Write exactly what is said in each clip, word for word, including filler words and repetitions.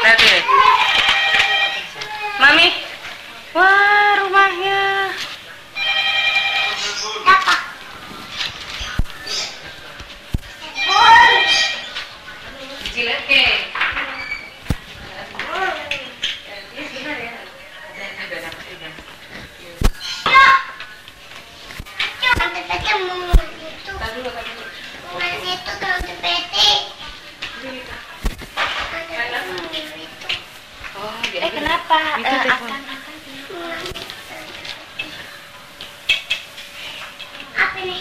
Lihat. Mami. Wah, rumahnya. Apa? Jilat ke. Eh kenapa? Minta Eh, telepon. akan akan apa nih?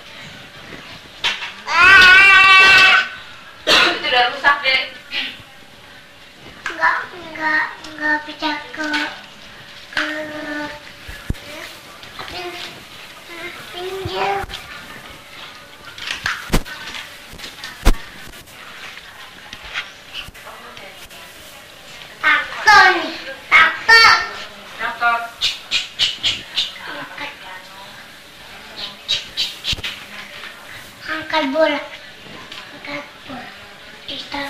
Itu udah rusak deh. Enggak enggak enggak bisa ke ke apa ini? Pinjam. Traktor nih, traktor. Traktor. Angkat bola, angkat bola. Kita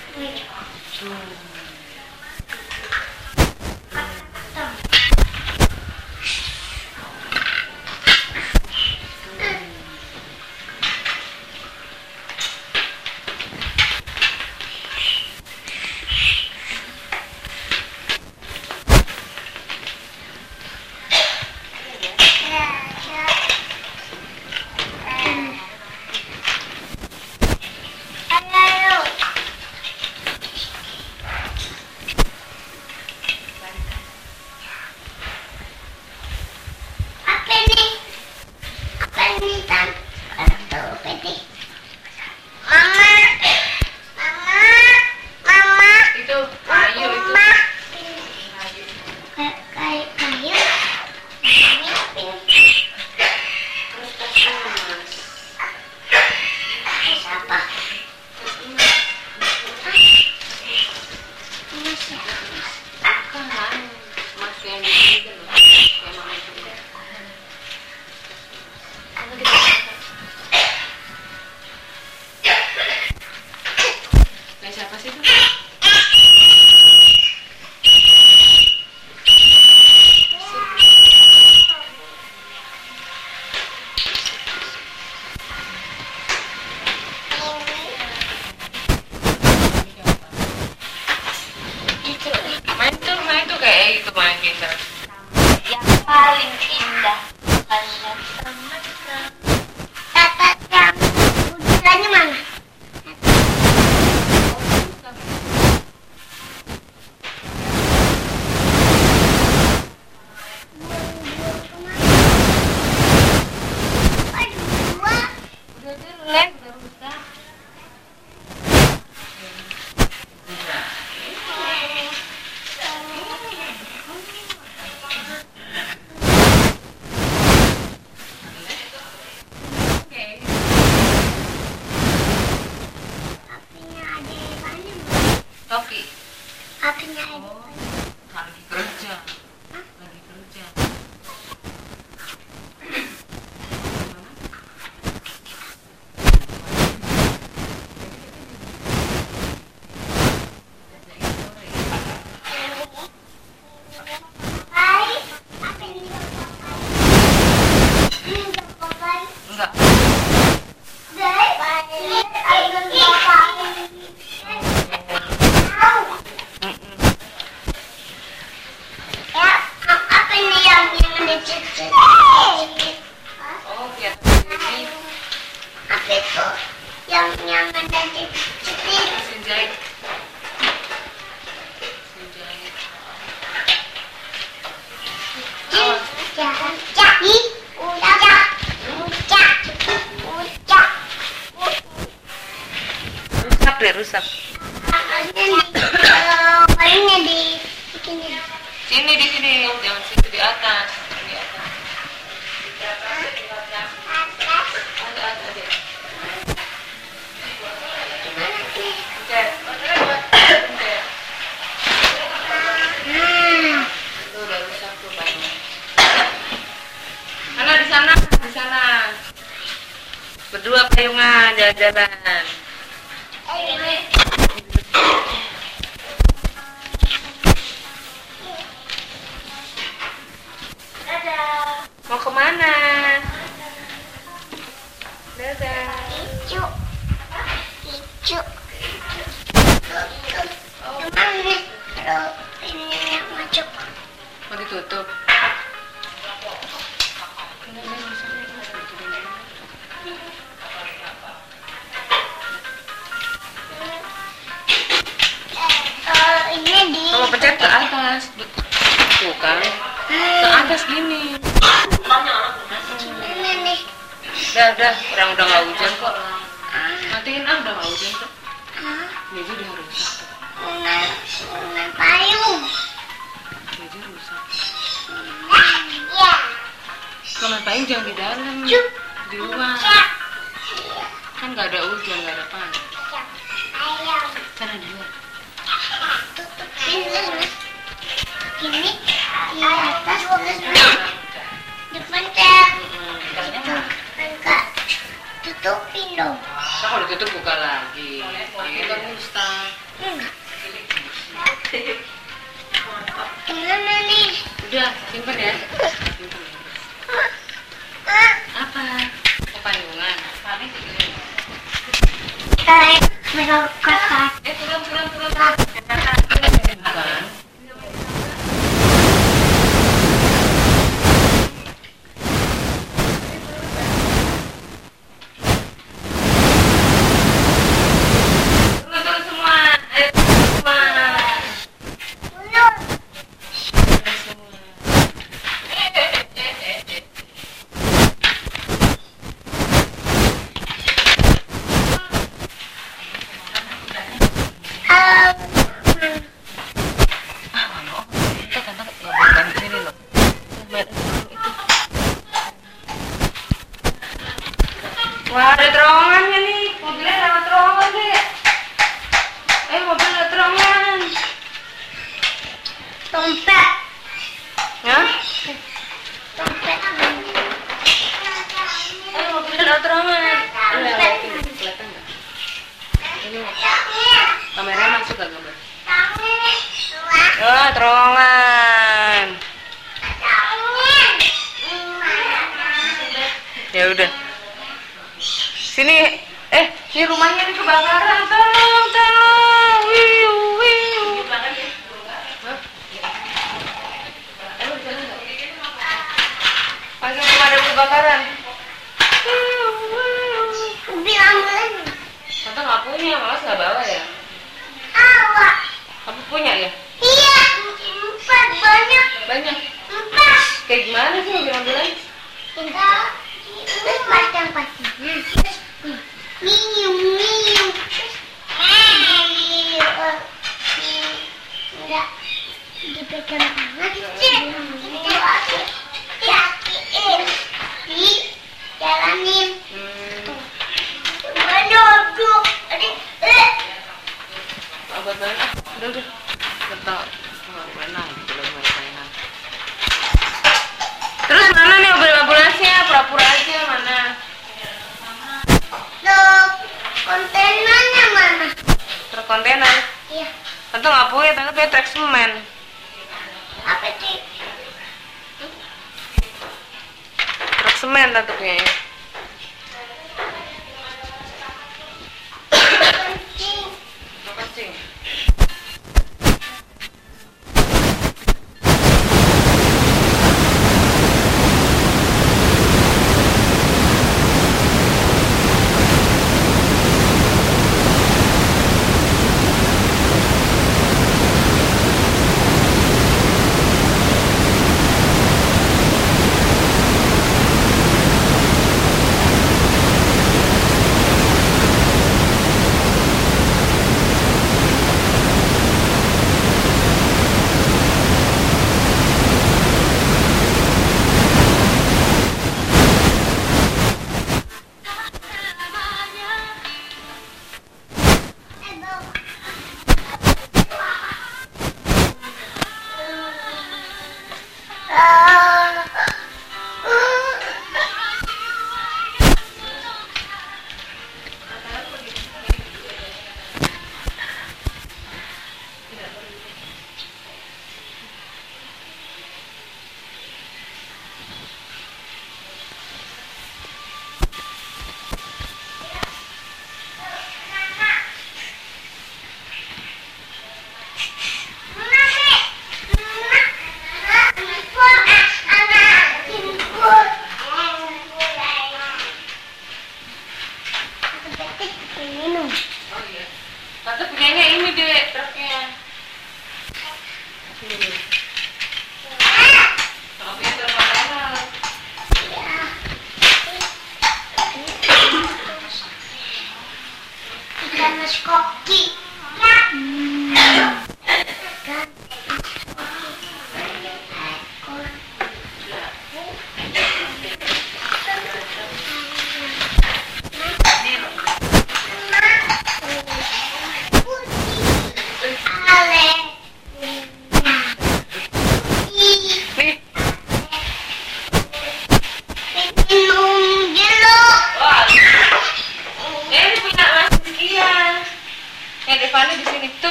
siapa sih itu? Main tuh, main tuh kayak itu main kita. yang paling indah hanya sama-sama. Tata yang bulannya mana? Lem udah rusak. Toki. Apinya ada. Oh, lagi kerja. Lagi kerja. Hai, apa ini pakai? Ini pakai. Enggak. Dek, ini ada pakai. Ya, apa ini yang yang ada cicit? Oh, biar ini Apa itu? Yang yang ada cicit? mesin jahit. Mesin jahit. Jangan jadi ucap, ucap, ucap. Rusak deh, rusak. Makanya di, kalau palingnya di sini. Sini di sini, jangan situ di atas. Di atas. Ada ada deh. Pencet. Pencet. Hmm. Itu udah rusak tuh banyak. Sana di sana, di sana. Berdua payungan jalan-jalan. Eh, kemana? Dadah. Icu. Icu. Cuman nih, kalau ini masuk. Mau ditutup. Eh, ini di. Kalau pencet ke atas, tuh kan? Ke atas gini. Ini nih. Udah, udah, orang udah nggak hujan kok. Matiin ah, udah nggak hujan kok. Hah? Jadi udah rusak. Ini, ini payung. Jadi rusak. Ya. Kalau payung jangan di dalam, Cuk. di luar. Ya. Kan nggak ada hujan, nggak ada panas. Ayam. Sana di luar. Tutupin dulu. Ini di atas terus dipencet. Itu enggak tutupin dong. Nah, kalau ditutup buka lagi. Ini kan mustahil. Enggak. Gimana nih? Udah, simpen ya. Simpen. Apa? Kepanyungan. Tarik merokok. Eh, turun, turun, turun. Bukan. Turun, turun semua. Ayo, turun semua. Turun. Turun semua. Um, Kita kan nggak boleh bantu ini loh. Main itu. Wah, ada terowongannya nih. Mobilnya lewat terowongan deh. Eh, mobil lewat terowongan. Dompet. Ya? Dompet. Eh, mobilnya lewat terowongan. Lu lewatin, kelihatan nggak? Ini kameranya masuk gak gambar? Oh, terowongan. Ya udah. Sini, eh, ini rumahnya nih kebakaran. Tolong, tolong. Wiu, wiu. Hah? Emang di sana nggak? Pagi pemadam kebakaran. Wiu, wiu. Bilang lagi. Tante nggak punya, malas nggak bawa ya? Awak. Kamu punya ya? Iya. Empat banyak. Banyak. Empat. Kayak gimana sih mobil ambulans? Enggak. Terus pasang pasang. Miu miu. Enggak. Dipegang tangan sih. Itu aku yakin. Di jalanin. Hmm, Duduk. Adik. Eh. obat badan. Ah, udah udah. Betul. Nggak pernah gitu loh mainan. Terus mana nih mobil ambulansnya? Pura-pura aja mana? Tuh. Kontainernya mana? Truk kontainer. Iya. Tante nggak punya, tante punya truk semen. Apa sih? Truk semen tante punya ya. Kencing. Mau kencing.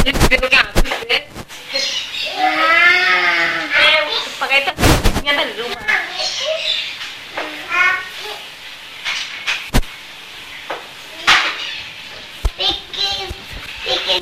Jadi bilangnya habis deh. Eh, pakai itu nyata di rumah. Bikin, bikin.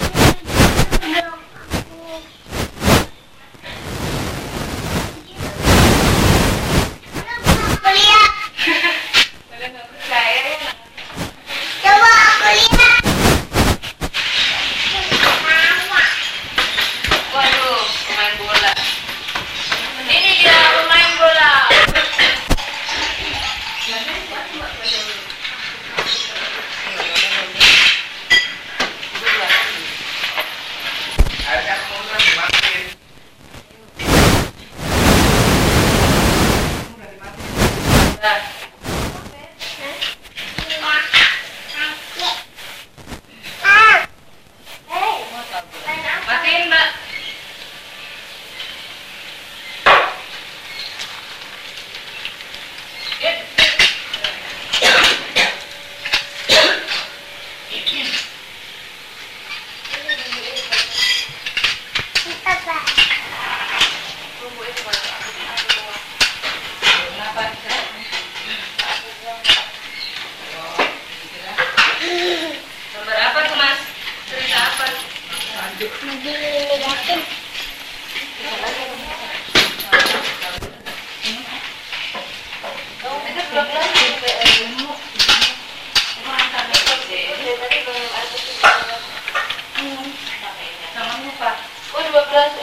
Matiin, Mbak. Gambar apa tuh, Mas? Cerita apa? Oh, dua belas.